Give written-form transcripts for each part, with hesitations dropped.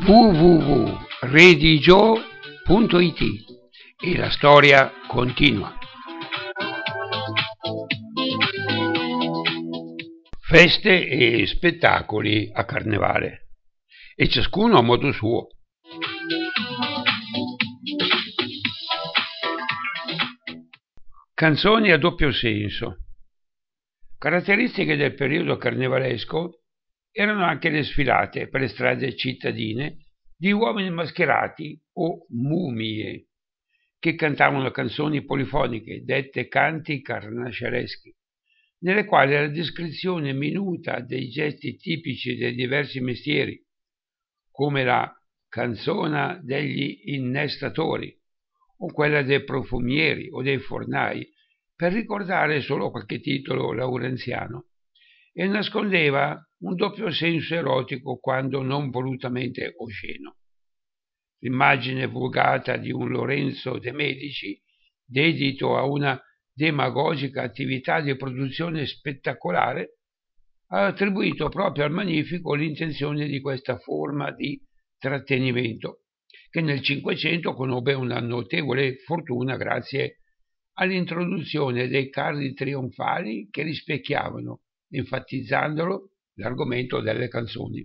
www.redigio.it e la storia continua. Feste e spettacoli a Carnevale, e ciascuno a modo suo. Canzoni a doppio senso. Caratteristiche del periodo carnevalesco erano anche le sfilate per le strade cittadine di uomini mascherati o mumie che cantavano canzoni polifoniche dette canti carnascialeschi, nelle quali la descrizione minuta dei gesti tipici dei diversi mestieri, come la canzona degli innestatori o quella dei profumieri o dei fornai, per ricordare solo qualche titolo laurenziano, e nascondeva un doppio senso erotico quando non volutamente osceno. L'immagine vulgata di un Lorenzo de' Medici, dedito a una demagogica attività di produzione spettacolare, ha attribuito proprio al Magnifico l'intenzione di questa forma di trattenimento, che nel Cinquecento conobbe una notevole fortuna grazie all'introduzione dei carri trionfali che rispecchiavano, enfatizzandolo, l'argomento delle canzoni.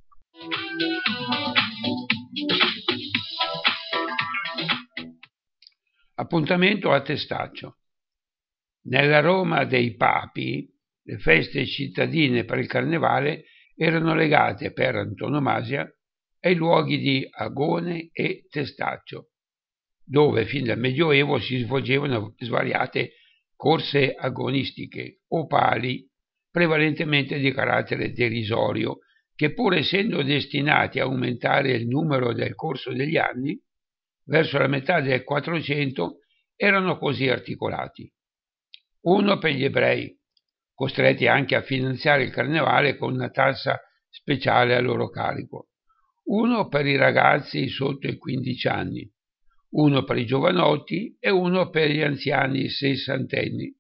Appuntamento a Testaccio. Nella Roma dei Papi, le feste cittadine per il Carnevale erano legate per antonomasia ai luoghi di Agone e Testaccio, dove fin dal Medioevo si svolgevano svariate corse agonistiche o pali, prevalentemente di carattere derisorio, che pur essendo destinati a aumentare il numero del corso degli anni, verso la metà del 400 erano così articolati: uno per gli ebrei, costretti anche a finanziare il carnevale con una tassa speciale a loro carico, uno per i ragazzi sotto i 15 anni, uno per i giovanotti e uno per gli anziani sessantenni,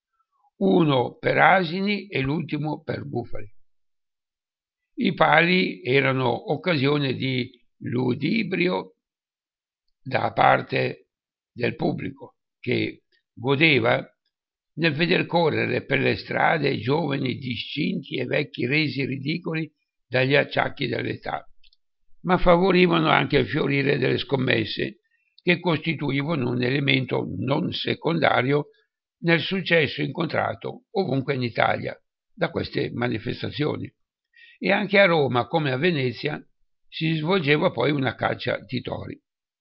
uno per asini e l'ultimo per bufali. I pali erano occasione di ludibrio da parte del pubblico, che godeva nel veder correre per le strade giovani discinti e vecchi resi ridicoli dagli acciacchi dell'età, ma favorivano anche il fiorire delle scommesse, che costituivano un elemento non secondario nel successo incontrato ovunque in Italia da queste manifestazioni. E anche a Roma, come a Venezia, si svolgeva poi una caccia di tori.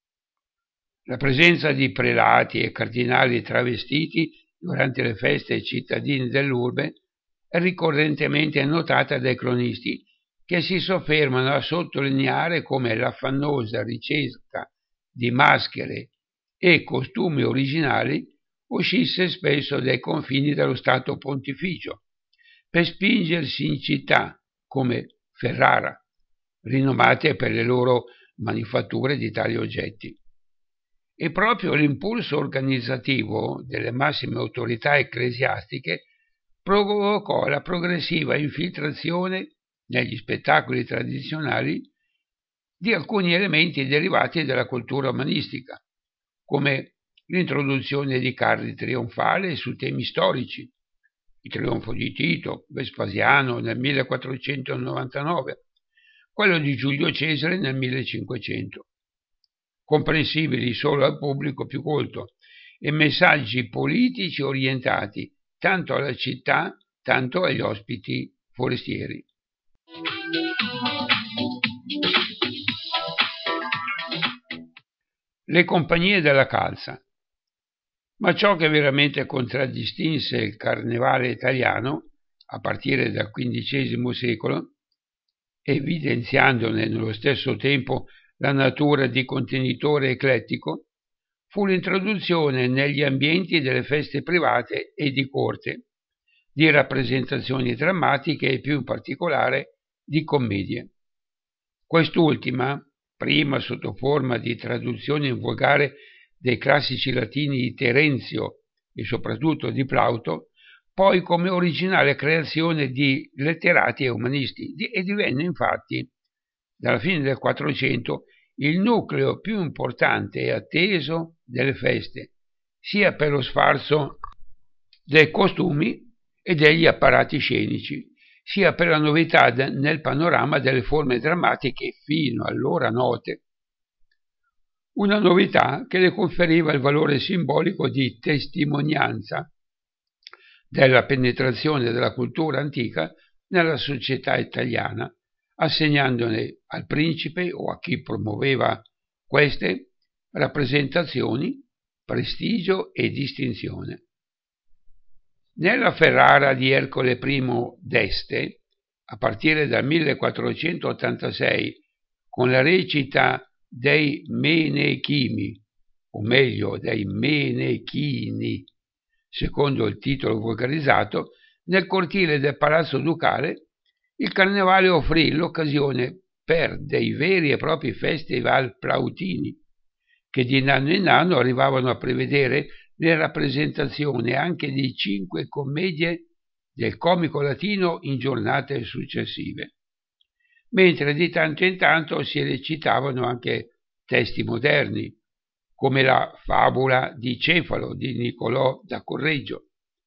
La presenza di prelati e cardinali travestiti durante le feste cittadine dell'urbe è ricorrentemente notata dai cronisti, che si soffermano a sottolineare come l'affannosa ricerca di maschere e costumi originali uscisse spesso dai confini dello Stato Pontificio, per spingersi in città come Ferrara, rinomate per le loro manifatture di tali oggetti. E proprio l'impulso organizzativo delle massime autorità ecclesiastiche provocò la progressiva infiltrazione negli spettacoli tradizionali di alcuni elementi derivati dalla cultura umanistica, come l'introduzione di carri trionfali su temi storici, il trionfo di Tito, Vespasiano nel 1499, quello di Giulio Cesare nel 1500, comprensibili solo al pubblico più colto, e messaggi politici orientati tanto alla città, tanto agli ospiti forestieri. Le compagnie della calza. Ma ciò che veramente contraddistinse il carnevale italiano, a partire dal XV secolo, evidenziandone nello stesso tempo la natura di contenitore eclettico, fu l'introduzione negli ambienti delle feste private e di corte di rappresentazioni drammatiche e più in particolare di commedie. Quest'ultima, prima sotto forma di traduzione in volgare dei classici latini di Terenzio e soprattutto di Plauto, poi come originale creazione di letterati e umanisti, e divenne infatti dalla fine del 400, il nucleo più importante e atteso delle feste, sia per lo sfarzo dei costumi e degli apparati scenici, sia per la novità nel panorama delle forme drammatiche fino allora note. Una novità che le conferiva il valore simbolico di testimonianza della penetrazione della cultura antica nella società italiana, assegnandone al principe o a chi promuoveva queste rappresentazioni prestigio e distinzione. Nella Ferrara di Ercole I d'Este, a partire dal 1486, con la recita dei Menechimi, o meglio dei Menechini, secondo il titolo volgarizzato, nel cortile del Palazzo Ducale, il Carnevale offrì l'occasione per dei veri e propri festival plautini, che di anno in anno arrivavano a prevedere le rappresentazioni anche di 5 commedie del comico latino in giornate successive, mentre di tanto in tanto si recitavano anche testi moderni, come la Fabula di Cefalo di Niccolò da Correggio,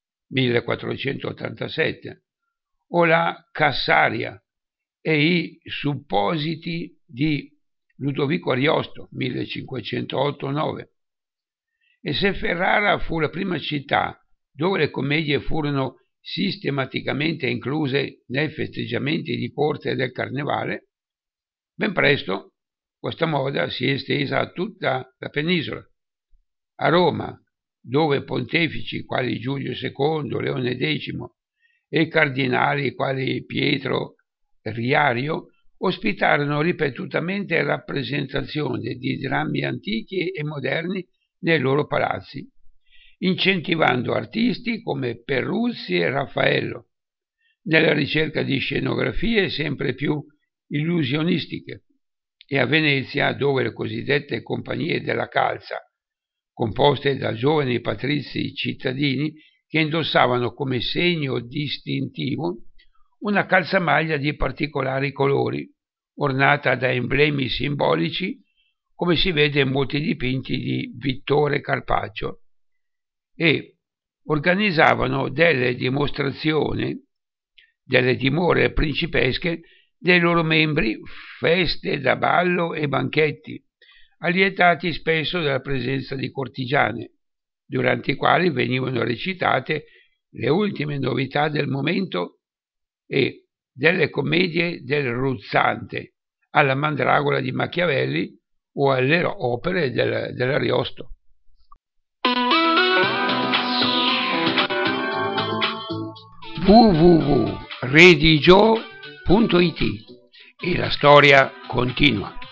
1487, o la Cassaria e i Suppositi di Ludovico Ariosto, 1508-9. E se Ferrara fu la prima città dove le commedie furono sistematicamente incluse nei festeggiamenti di corte del Carnevale, ben presto questa moda si è estesa a tutta la penisola. A Roma, dove pontefici quali Giulio II, Leone X e cardinali quali Pietro Riario ospitarono ripetutamente rappresentazioni di drammi antichi e moderni nei loro palazzi, incentivando artisti come Peruzzi e Raffaello nella ricerca di scenografie sempre più illusionistiche, e a Venezia, dove le cosiddette compagnie della calza, composte da giovani patrizi cittadini che indossavano come segno distintivo una calzamaglia di particolari colori, ornata da emblemi simbolici, come si vede in molti dipinti di Vittore Carpaccio, e organizzavano delle dimostrazioni, delle dimore principesche dei loro membri, feste da ballo e banchetti, allietati spesso dalla presenza di cortigiane, durante i quali venivano recitate le ultime novità del momento e delle commedie del Ruzzante, alla Mandragola di Machiavelli o alle opere dell'Ariosto. www.redigio.it e la storia continua.